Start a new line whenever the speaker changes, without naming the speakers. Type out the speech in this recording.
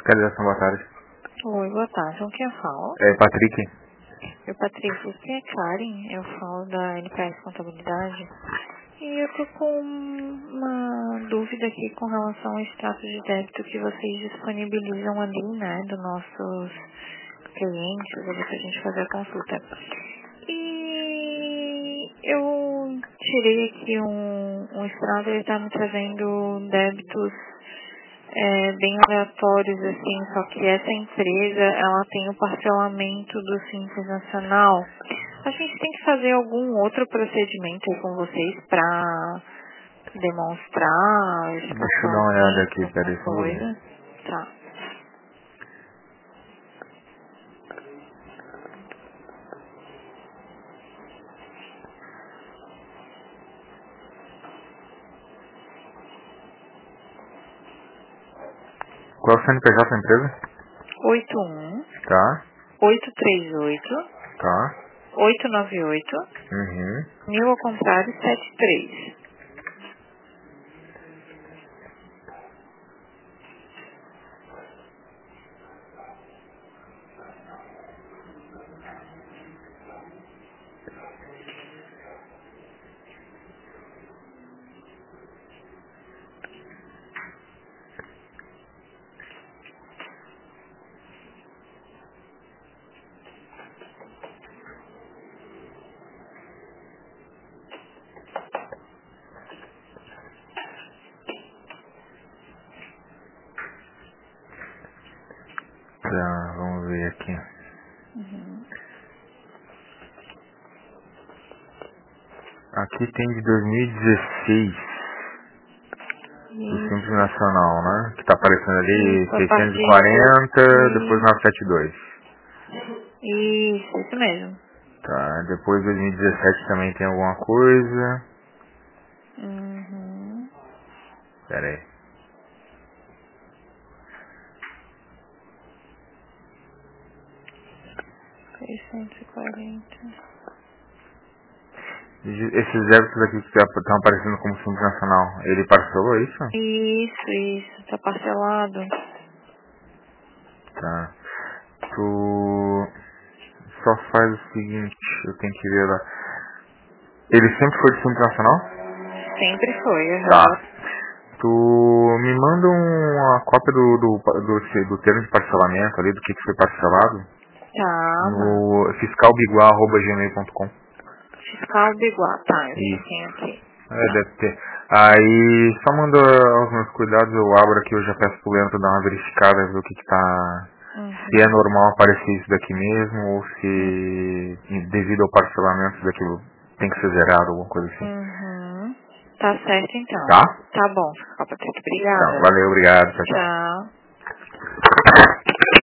Fiscalização, boa tarde.
Oi, boa tarde. Com quem eu falo?
É Patrick.
Eu, Patrícia, aqui é Karen. Eu falo da NPS Contabilidade. E eu tô com uma dúvida aqui com relação ao status de débito que vocês disponibilizam ali, né, dos nossos clientes, ali pra gente fazer a consulta. E eu tirei aqui um extrato, ele tá me trazendo débitos bem aleatórios, assim, só que essa empresa, ela tem o parcelamento do Simples Nacional. A gente tem que fazer algum outro procedimento aí com vocês pra demonstrar,
Deixa eu dar uma olhada aqui, peraí, só um pouquinho.
coisa. Tá.
Qual é o CNPJ da empresa?
81
Tá,
838
tá.
898
Uhum.
1000 ao contrário 73.
Tá, vamos ver aqui.
Uhum.
Aqui tem de 2016, do Simples
Isso.
Nacional, né? Que tá aparecendo ali
Isso, a partir
640, depois
de...
972.
Isso mesmo.
Tá, depois 2017 também tem alguma coisa.
Uhum.
Pera aí.
640.
Esses débitos aqui que estão aparecendo como Simples Nacional, ele parcelou isso?
Isso. Tá parcelado.
Tá. Tu só faz o seguinte, eu tenho que ver lá. Ele sempre foi de Simples Nacional?
Sempre foi,
Tá.
aham.
Tu me manda uma cópia do termo de parcelamento ali, do que foi parcelado,
Tá, mano.
no fiscalbiguá@gmail.com.
Fiscal Biguá, tá, eu
Isso.
tenho aqui.
Deve ter. Aí, só manda os meus cuidados, eu abro aqui, eu já peço pro Leandro dar uma verificada, ver o que tá... Se é
Uhum.
normal aparecer isso daqui mesmo, ou se devido ao parcelamento isso daqui tem que ser zerado, alguma coisa assim.
Uhum. Tá certo, então.
Tá?
Tá bom, Patrícia.
Então,
Obrigada.
valeu, obrigado, tchau, tchau.
Tchau.